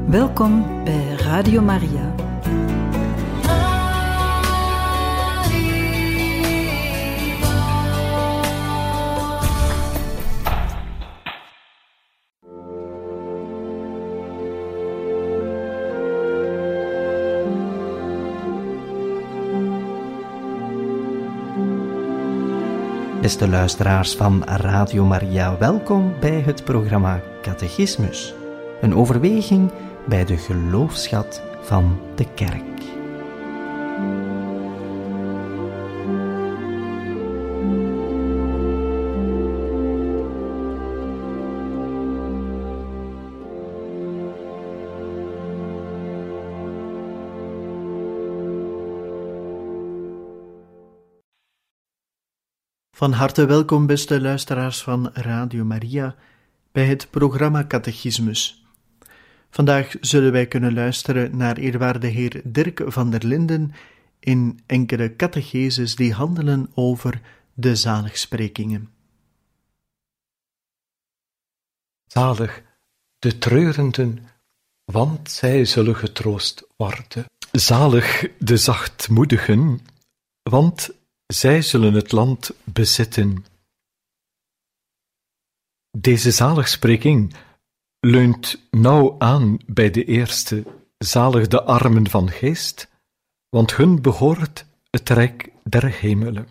Welkom bij Radio Maria. Beste luisteraars van Radio Maria, welkom bij het programma Catechismus. Een overweging bij de geloofsschat van de Kerk. Van harte welkom, beste luisteraars van Radio Maria, bij het programma Catechismus. Vandaag zullen wij kunnen luisteren naar eerwaarde heer Dirk van der Linden in enkele catecheses die handelen over de zaligsprekingen. Zalig de treurenden, want zij zullen getroost worden. Zalig de zachtmoedigen, want zij zullen het land bezitten. Deze zaligspreking leunt nauw aan bij de eerste, zalig de armen van geest, want hun behoort het rijk der hemelen.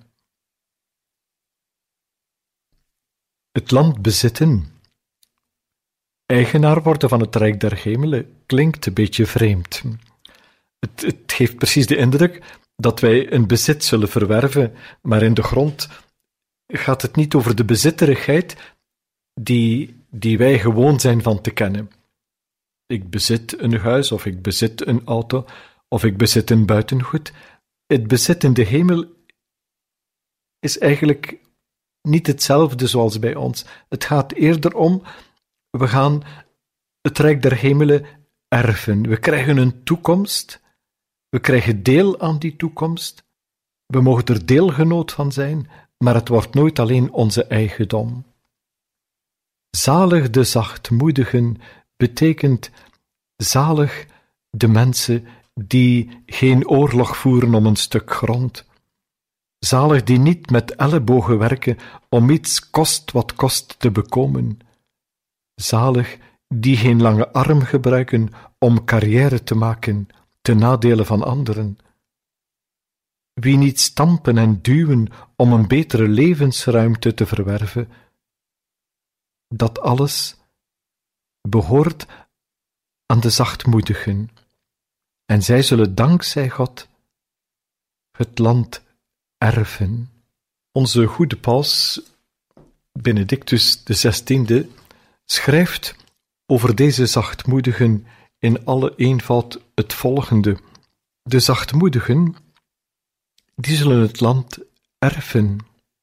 Het land bezitten, eigenaar worden van het rijk der hemelen, klinkt een beetje vreemd. Het geeft precies de indruk dat wij een bezit zullen verwerven, maar in de grond gaat het niet over de bezitterigheid die wij gewoon zijn van te kennen. Ik bezit een huis, of ik bezit een auto, of ik bezit een buitengoed. Het bezit in de hemel is eigenlijk niet hetzelfde zoals bij ons. Het gaat eerder om, we gaan het rijk der hemelen erven. We krijgen een toekomst. We krijgen deel aan die toekomst. We mogen er deelgenoot van zijn, maar het wordt nooit alleen onze eigendom. Zalig de zachtmoedigen betekent zalig de mensen die geen oorlog voeren om een stuk grond. Zalig die niet met ellebogen werken om iets kost wat kost te bekomen. Zalig die geen lange arm gebruiken om carrière te maken ten nadele van anderen. Wie niet stampen en duwen om een betere levensruimte te verwerven. Dat alles behoort aan de zachtmoedigen. En zij zullen dankzij God het land erven. Onze goede paus, Benedictus XVI, schrijft over deze zachtmoedigen in alle eenvoud het volgende. De zachtmoedigen, die zullen het land erven.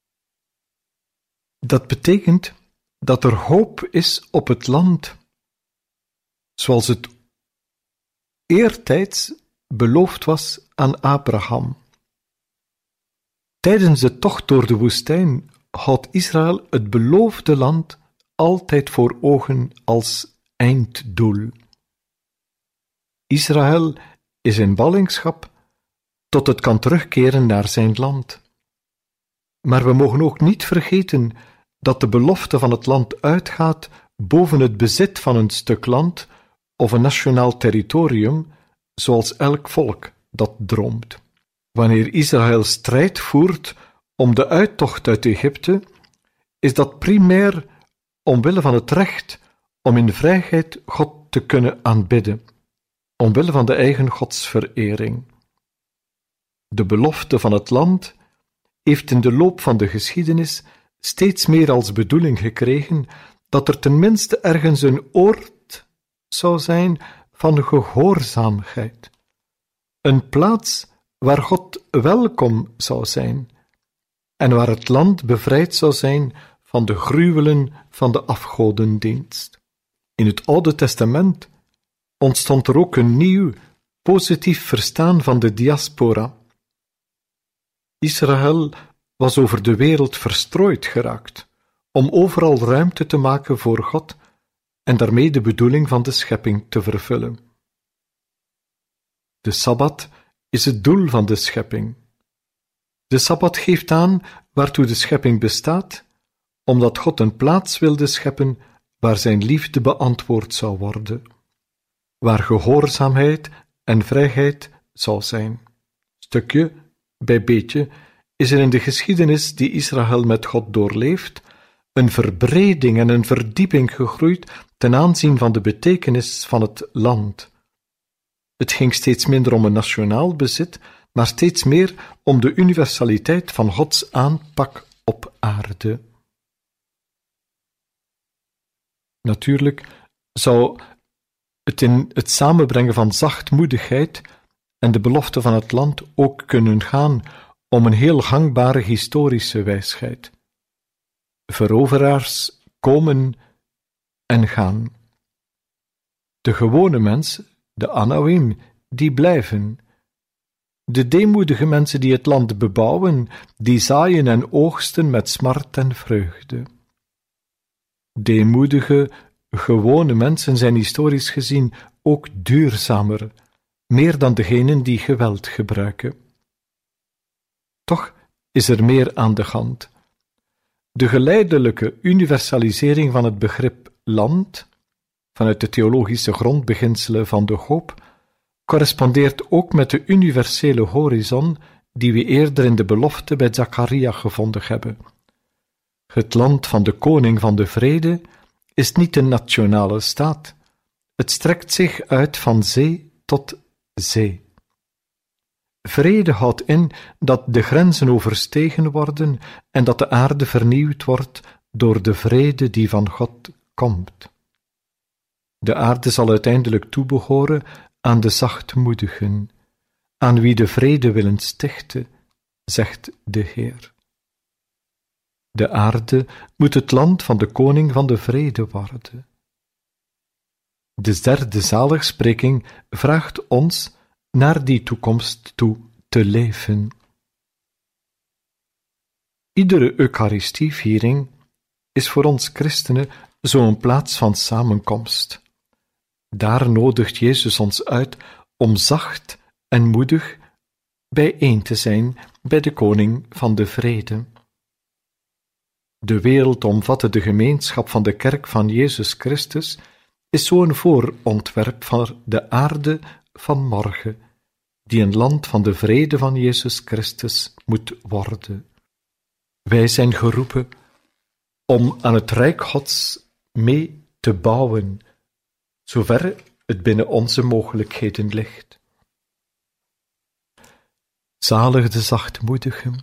Dat betekent dat er hoop is op het land, zoals het eertijds beloofd was aan Abraham. Tijdens de tocht door de woestijn houdt Israël het beloofde land altijd voor ogen als einddoel. Israël is in ballingschap tot het kan terugkeren naar zijn land. Maar we mogen ook niet vergeten dat de belofte van het land uitgaat boven het bezit van een stuk land of een nationaal territorium, zoals elk volk dat droomt. Wanneer Israël strijd voert om de uittocht uit Egypte, is dat primair omwille van het recht om in vrijheid God te kunnen aanbidden, omwille van de eigen godsverering. De belofte van het land heeft in de loop van de geschiedenis steeds meer als bedoeling gekregen dat er tenminste ergens een oord zou zijn van gehoorzaamheid. Een plaats waar God welkom zou zijn en waar het land bevrijd zou zijn van de gruwelen van de afgodendienst. In het Oude Testament ontstond er ook een nieuw, positief verstaan van de diaspora. Israël was over de wereld verstrooid geraakt, om overal ruimte te maken voor God, en daarmee de bedoeling van de schepping te vervullen. De Sabbat is het doel van de schepping. De Sabbat geeft aan waartoe de schepping bestaat, omdat God een plaats wilde scheppen waar zijn liefde beantwoord zou worden, waar gehoorzaamheid en vrijheid zou zijn. Stukje bij beetje is er in de geschiedenis die Israël met God doorleeft een verbreding en een verdieping gegroeid ten aanzien van de betekenis van het land. Het ging steeds minder om een nationaal bezit, maar steeds meer om de universaliteit van Gods aanpak op aarde. Natuurlijk zou het in het samenbrengen van zachtmoedigheid en de belofte van het land ook kunnen gaan om een heel gangbare historische wijsheid. Veroveraars komen en gaan. De gewone mens, de Anawim, die blijven. De deemoedige mensen die het land bebouwen, die zaaien en oogsten met smart en vreugde. Deemoedige, gewone mensen zijn historisch gezien ook duurzamer, meer dan degenen die geweld gebruiken. Toch is er meer aan de hand. De geleidelijke universalisering van het begrip land, vanuit de theologische grondbeginselen van de hoop, correspondeert ook met de universele horizon die we eerder in de belofte bij Zacharia gevonden hebben. Het land van de koning van de vrede is niet een nationale staat. Het strekt zich uit van zee tot zee. Vrede houdt in dat de grenzen overstegen worden en dat de aarde vernieuwd wordt door de vrede die van God komt. De aarde zal uiteindelijk toebehoren aan de zachtmoedigen, aan wie de vrede willen stichten, zegt de Heer. De aarde moet het land van de koning van de vrede worden. De derde zaligspreking vraagt ons naar die toekomst toe te leven. Iedere Eucharistieviering is voor ons christenen zo'n plaats van samenkomst. Daar nodigt Jezus ons uit om zacht en moedig bijeen te zijn bij de koning van de vrede. De wereldomvattende gemeenschap van de kerk van Jezus Christus is zo'n voorontwerp van de aarde van morgen, die een land van de vrede van Jezus Christus moet worden. Wij zijn geroepen om aan het Rijk Gods mee te bouwen, zover het binnen onze mogelijkheden ligt. Zalig de zachtmoedigen,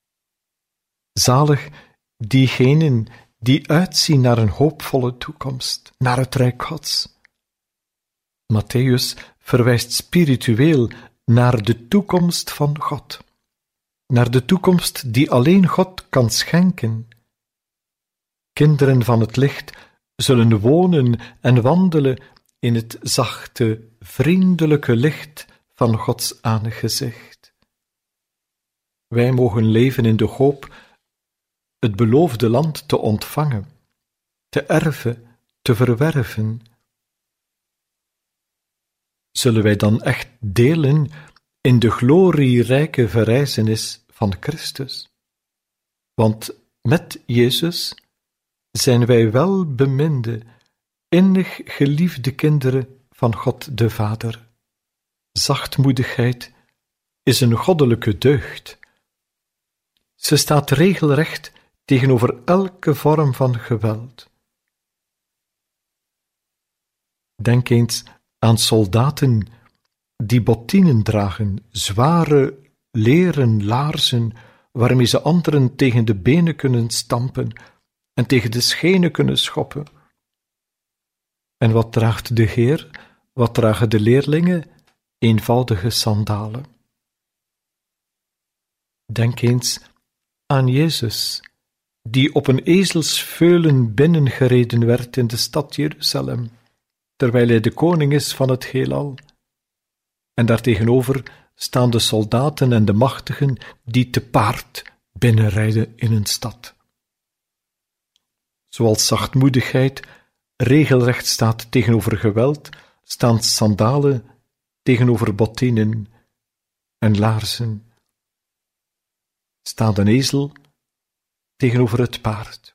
zalig diegenen die uitzien naar een hoopvolle toekomst, naar het Rijk Gods. Matthäus verwijst spiritueel naar de toekomst van God, naar de toekomst die alleen God kan schenken. Kinderen van het licht zullen wonen en wandelen in het zachte, vriendelijke licht van Gods aangezicht. Wij mogen leven in de hoop het beloofde land te ontvangen, te erven, te verwerven. Zullen wij dan echt delen in de glorierijke verrijzenis van Christus? Want met Jezus zijn wij welbeminde, innig geliefde kinderen van God de Vader. Zachtmoedigheid is een goddelijke deugd. Ze staat regelrecht tegenover elke vorm van geweld. Denk eens aan soldaten die bottinen dragen, zware leren laarzen, waarmee ze anderen tegen de benen kunnen stampen en tegen de schenen kunnen schoppen. En wat draagt de Heer, wat dragen de leerlingen? Eenvoudige sandalen. Denk eens aan Jezus, die op een ezelsveulen binnengereden werd in de stad Jeruzalem, terwijl hij de koning is van het heelal. En daartegenover staan de soldaten en de machtigen die te paard binnenrijden in een stad. Zoals zachtmoedigheid regelrecht staat tegenover geweld, staan sandalen tegenover bottinen en laarzen. Staat een ezel tegenover het paard.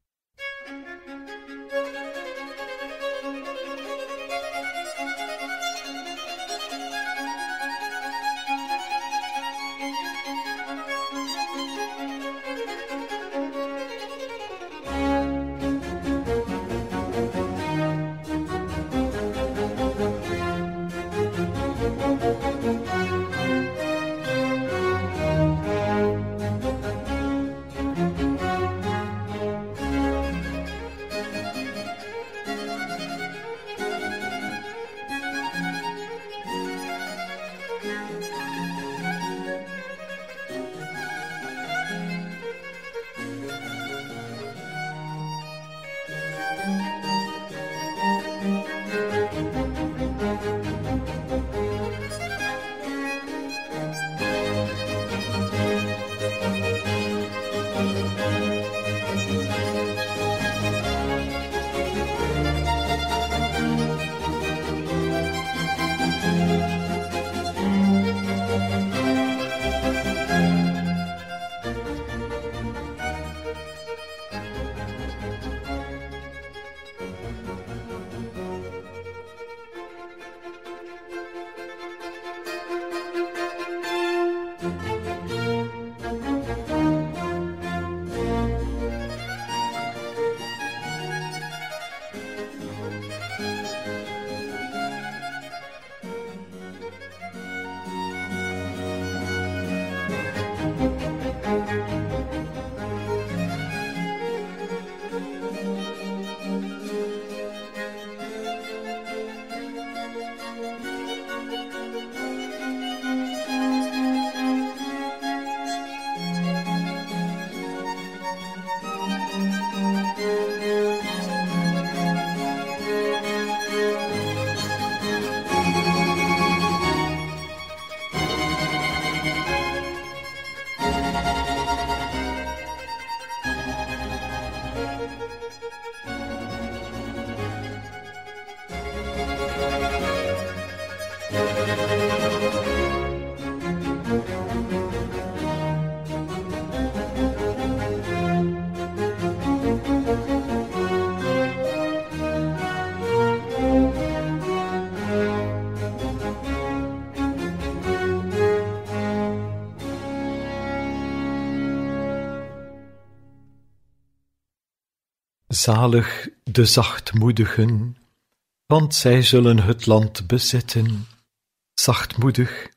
Zalig de zachtmoedigen, want zij zullen het land bezitten. Zachtmoedig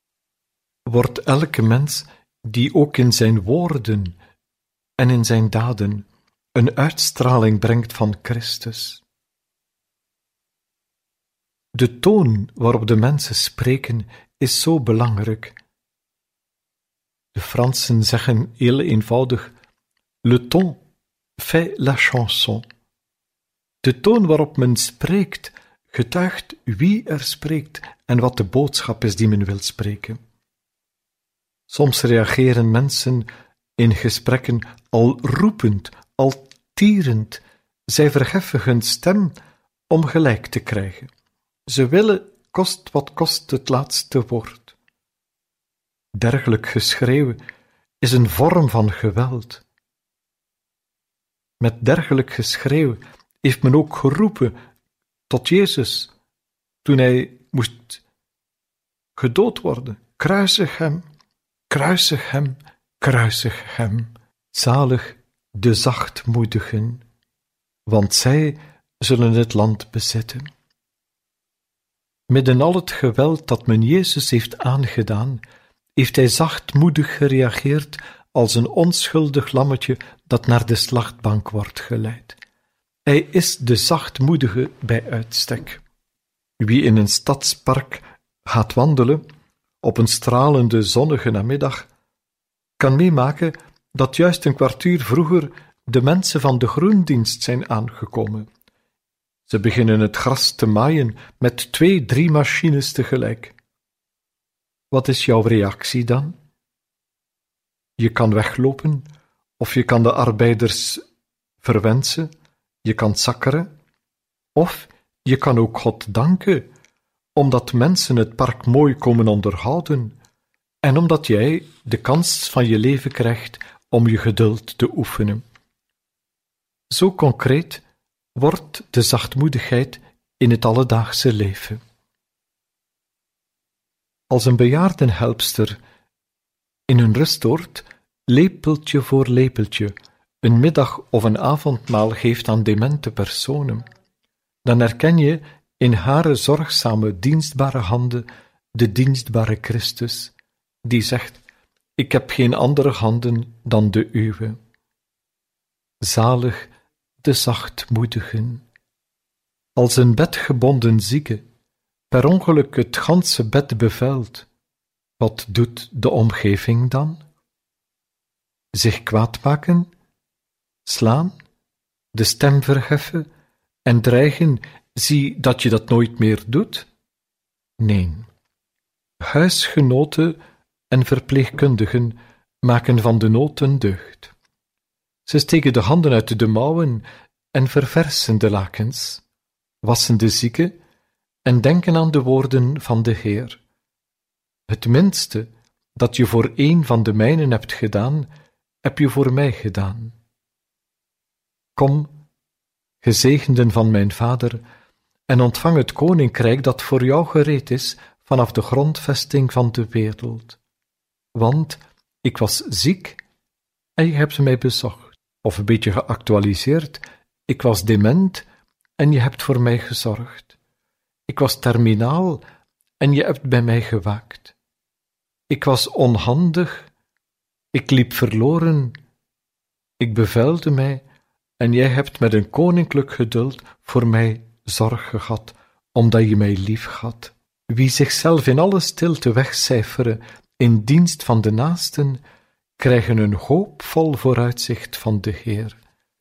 wordt elke mens die ook in zijn woorden en in zijn daden een uitstraling brengt van Christus. De toon waarop de mensen spreken is zo belangrijk. De Fransen zeggen heel eenvoudig: le ton fait la chanson. De toon waarop men spreekt getuigt wie er spreekt en wat de boodschap is die men wil spreken. Soms reageren mensen in gesprekken al roepend, al tierend. Zij verheffen hun stem om gelijk te krijgen. Ze willen, kost wat kost, het laatste woord. Dergelijk geschreeuw is een vorm van geweld. Met dergelijk geschreeuw heeft men ook geroepen tot Jezus, toen hij moest gedood worden. Kruisig hem, kruisig hem, kruisig hem. Zalig de zachtmoedigen, want zij zullen het land bezitten. Midden al het geweld dat men Jezus heeft aangedaan, heeft hij zachtmoedig gereageerd als een onschuldig lammetje dat naar de slachtbank wordt geleid. Hij is de zachtmoedige bij uitstek. Wie in een stadspark gaat wandelen op een stralende zonnige namiddag, kan meemaken dat juist een kwartier vroeger de mensen van de groendienst zijn aangekomen. Ze beginnen het gras te maaien met 2-3 machines tegelijk. Wat is jouw reactie dan? Je kan weglopen, of je kan de arbeiders verwensen, je kan sakkeren, Of je kan ook God danken, omdat mensen het park mooi komen onderhouden en omdat jij de kans van je leven krijgt om je geduld te oefenen. Zo concreet wordt de zachtmoedigheid in het alledaagse leven. Als een bejaardenhelpster in een rustoord lepeltje voor lepeltje een middag- of een avondmaal geeft aan demente personen, dan herken je in haar zorgzame, dienstbare handen de dienstbare Christus, die zegt: ik heb geen andere handen dan de uwe. Zalig de zachtmoedigen. Als een bedgebonden zieke per ongeluk het ganse bed bevuilt, wat doet de omgeving dan? Zich kwaadmaken, slaan, de stem verheffen en dreigen: zie dat je dat nooit meer doet? Nee. Huisgenoten en verpleegkundigen maken van de nood een deugd. Ze steken de handen uit de mouwen en verversen de lakens, wassen de zieke en denken aan de woorden van de Heer. Het minste dat je voor een van de mijnen hebt gedaan, heb je voor mij gedaan. Kom, gezegenden van mijn Vader, en ontvang het koninkrijk dat voor jou gereed is vanaf de grondvesting van de wereld. Want ik was ziek en je hebt mij bezocht. Of een beetje geactualiseerd: ik was dement en je hebt voor mij gezorgd. Ik was terminaal en je hebt bij mij gewaakt. Ik was onhandig, ik liep verloren, ik bevuilde mij en jij hebt met een koninklijk geduld voor mij zorg gehad, omdat je mij lief had. Wie zichzelf in alle stilte wegcijferen in dienst van de naasten, krijgen een hoopvol vooruitzicht van de Heer.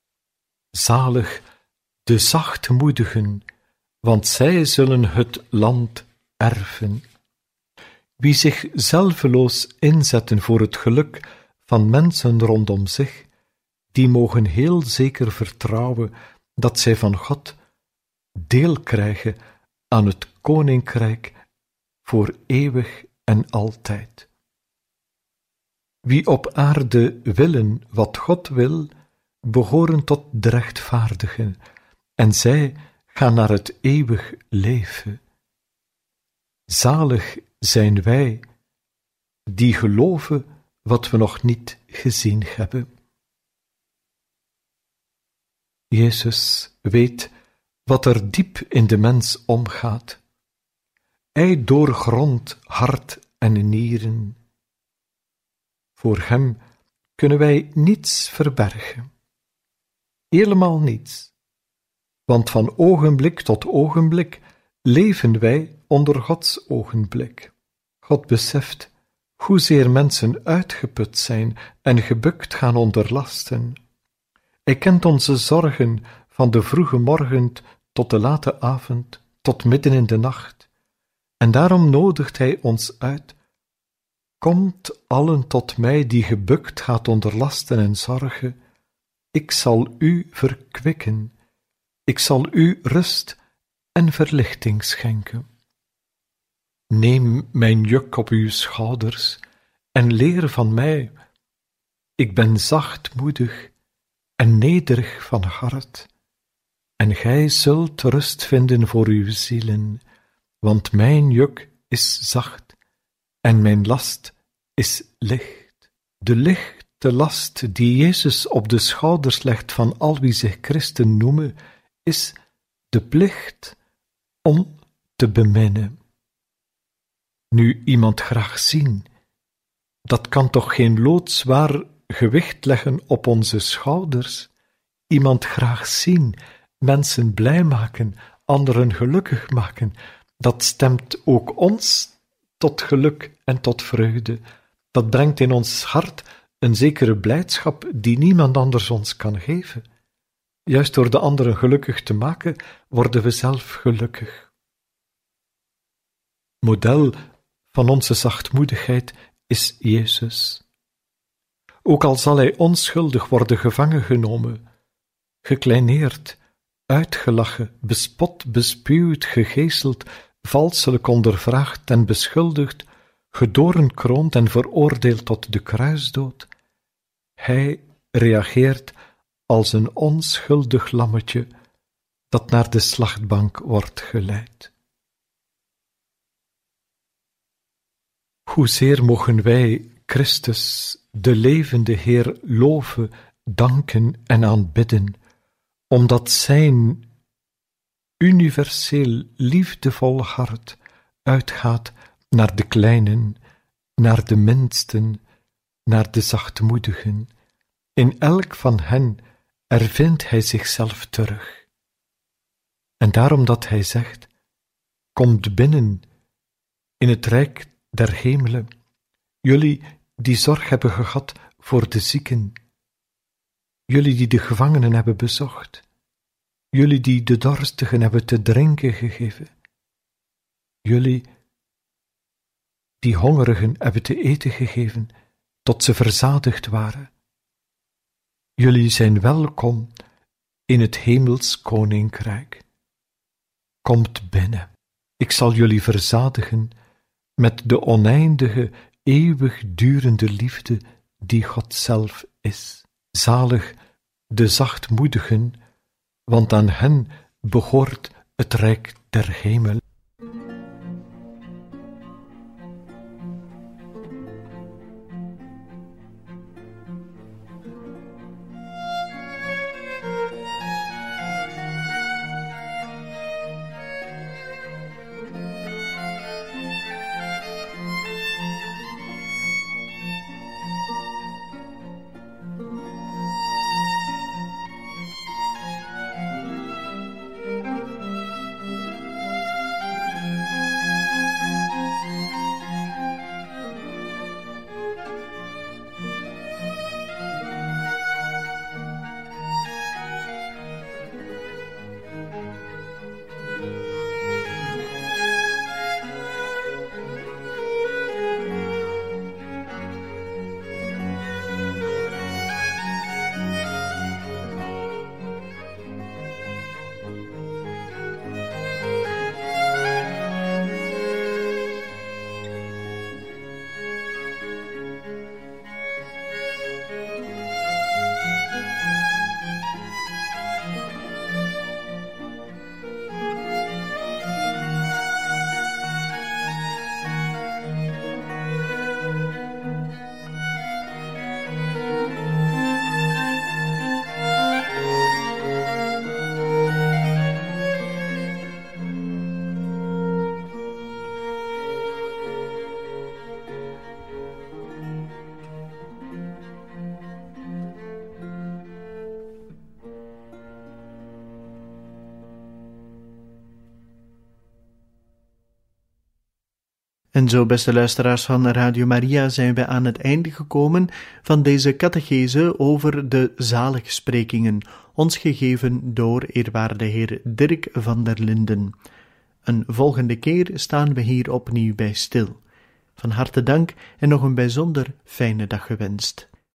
Zalig de zachtmoedigen, want zij zullen het land erven. Wie zich zelveloos inzetten voor het geluk van mensen rondom zich, die mogen heel zeker vertrouwen dat zij van God deel krijgen aan het koninkrijk voor eeuwig en altijd. Wie op aarde willen wat God wil, behoren tot de rechtvaardigen, en zij gaan naar het eeuwig leven. Zalig zijn wij, die geloven wat we nog niet gezien hebben. Jezus weet wat er diep in de mens omgaat. Hij doorgrondt hart en nieren. Voor hem kunnen wij niets verbergen. Helemaal niets. Want van ogenblik tot ogenblik leven wij onder Gods ogenblik. God beseft hoezeer mensen uitgeput zijn en gebukt gaan onder lasten. Hij kent onze zorgen van de vroege morgen tot de late avond, tot midden in de nacht. En daarom nodigt hij ons uit: komt allen tot mij die gebukt gaat onder lasten en zorgen. Ik zal u verkwikken. Ik zal u rust en verlichting schenken. Neem mijn juk op uw schouders en leer van mij. Ik ben zachtmoedig en nederig van hart, en gij zult rust vinden voor uw zielen, want mijn juk is zacht en mijn last is licht. De lichte last die Jezus op de schouders legt van al wie zich christen noemen, is de plicht om te beminnen. Nu iemand graag zien, dat kan toch geen loodzwaar gewicht leggen op onze schouders. Iemand graag zien, mensen blij maken, anderen gelukkig maken, dat stemt ook ons tot geluk en tot vreugde. Dat brengt in ons hart een zekere blijdschap die niemand anders ons kan geven. Juist door de anderen gelukkig te maken, worden we zelf gelukkig. Model van onze zachtmoedigheid is Jezus. Ook al zal hij onschuldig worden gevangen genomen, gekleineerd, uitgelachen, bespot, bespuwd, gegeeseld, valselijk ondervraagd en beschuldigd, gedoornkroond en veroordeeld tot de kruisdood. Hij reageert als een onschuldig lammetje dat naar de slachtbank wordt geleid. Hoezeer mogen wij Christus, de levende Heer, loven, danken en aanbidden, omdat zijn universeel liefdevol hart uitgaat naar de kleinen, naar de minsten, naar de zachtmoedigen. In elk van hen ervindt hij zichzelf terug. En daarom dat hij zegt, komt binnen in het rijk der hemelen, jullie die zorg hebben gehad voor de zieken, jullie die de gevangenen hebben bezocht, jullie die de dorstigen hebben te drinken gegeven, jullie die hongerigen hebben te eten gegeven, tot ze verzadigd waren. Jullie zijn welkom in het hemels koninkrijk. Komt binnen, ik zal jullie verzadigen met de oneindige, eeuwigdurende liefde die God zelf is. Zalig de zachtmoedigen, want aan hen behoort het rijk der hemel. En zo, beste luisteraars van Radio Maria, zijn wij aan het einde gekomen van deze catechese over de zaligsprekingen, ons gegeven door eerwaarde heer Dirk van der Linden. Een volgende keer staan we hier opnieuw bij stil. Van harte dank en nog een bijzonder fijne dag gewenst.